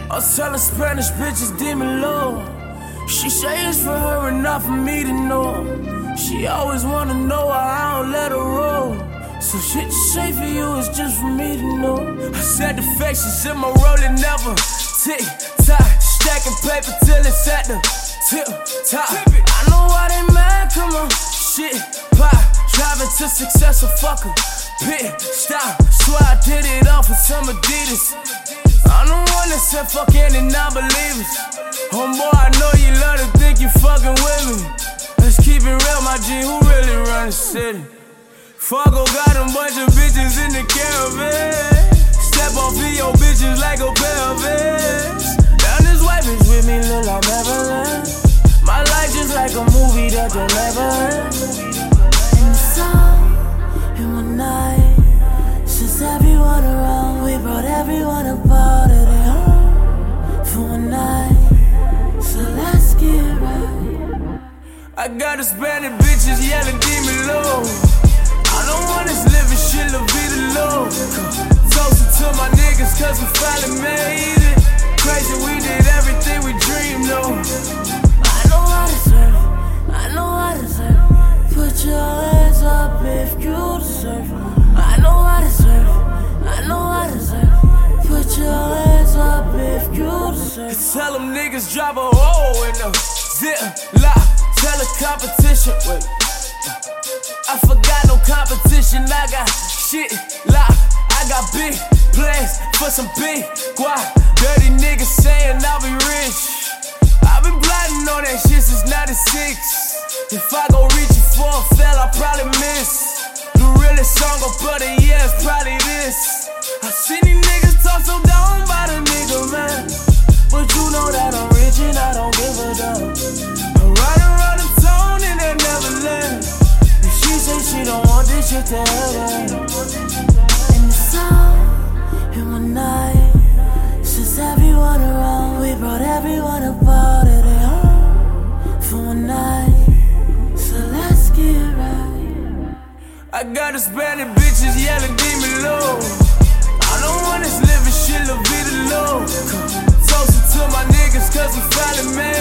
I was telling Spanish bitches, demon low. She say it's for her and not for me to know. She always wanna know why I don't let her roll. So shit you say for you is just for me to know. I said the factions in my rolling never tick tock, stacking paper till it's at the tip top. I know why they mad, come on, shit pop. Driving to success, a fucker, pit stop. Swear I did it all for some Adidas. I'm the one that said fuck any non-believers. Homeboy, I know you love to think you fucking with me. Let's keep it real, my G, who really run the city? Fargo got a bunch of bitches in the caravan. Step off of your bitches like a pair of vans. Down this white bitch with me look like Neverland. My life just like a movie that you'll never end. In the sun, in one night, since everyone around, we brought everyone about it home for one night. So let's get right. I got Hispanic bitches yelling demon low. I don't want this living shit, la vida low. Toasting to my niggas cause we finally made it. Crazy, we did everything we dreamed of. I know I deserve it, I know I deserve it. Put your hands up if you deserve it. I know I deserve it, I know I deserve it. Put your hands up if you deserve it. Tell them niggas drop a hole in the zip lock. Tell the competition, wait, I forgot no competition. I got shit locked. I got big plans for some big guap. Dirty niggas saying I'll be rich. I've been plotting on that shit since 96. If I go reaching for a fell, I probably miss. The realest song of the year is probably this. I seen these niggas talk so down by the nigga, man. But you know that I'm rich and I don't give a damn. I'm riding around the town in that Neverland. And she say she don't want this shit to happen. In the sun, in one night, since everyone around, we brought everyone about it home for one night. So let's get right. I got Hispanic bitches yelling demon low. I don't want this living shit, la vida low. Toasting to my niggas cause we finally made